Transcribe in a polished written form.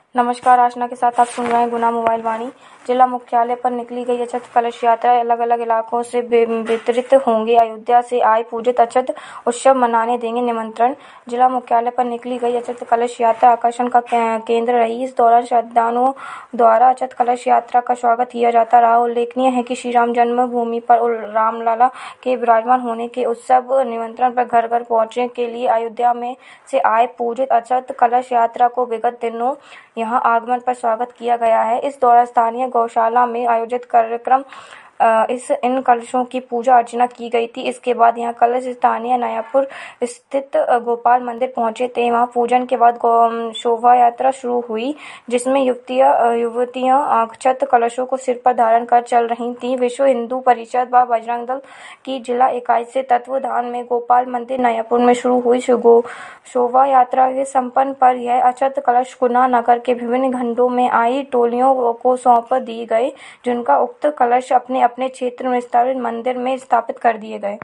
नमस्कार, आशना के साथ आप सुन रहे हैं गुना मोबाइल वाणी। जिला मुख्यालय पर निकली गई अक्षत कलश यात्रा अलग अलग इलाकों से वितरित होंगे। अयोध्या से आए पूजित अक्षत उत्सव मनाने देंगे निमंत्रण। जिला मुख्यालय पर निकली गई अक्षत कलश यात्रा आकर्षण का केंद्र रही। इस दौरान श्रद्धालुओं द्वारा अक्षत कलश यात्रा का स्वागत किया जाता रहा। उल्लेखनीय है कि श्री राम जन्मभूमि पर रामलला के विराजमान होने के उत्सव निमंत्रण पर घर घर पहुंचने के लिए अयोध्या में से आए पूजित अक्षत कलश यात्रा को विगत दिनों यहां आगमन पर स्वागत किया गया है। इस दौरान स्थानीय गौशाला में आयोजित कार्यक्रम इन कलशों की पूजा अर्चना की गई थी। इसके बाद यहां कलश स्थानीय नयापुर स्थित गोपाल मंदिर पहुंचे थे। वहां पूजन के बाद शोभा यात्रा शुरू हुई, जिसमें युवतियां अक्षत कलशों को सिर पर धारण कर चल रही थीं। विश्व हिंदू परिषद व बजरंग दल की जिला इकाई से तत्वावधान में गोपाल मंदिर नयापुर में शुरू हुई शोभा यात्रा के संपन्न पर यह अक्षत कलश गुना नगर के विभिन्न खंडों में आई टोलियों को सौंप दिए गए, जिनका उक्त कलश अपने अपने क्षेत्र में स्थापित मंदिर में स्थापित कर दिए गए।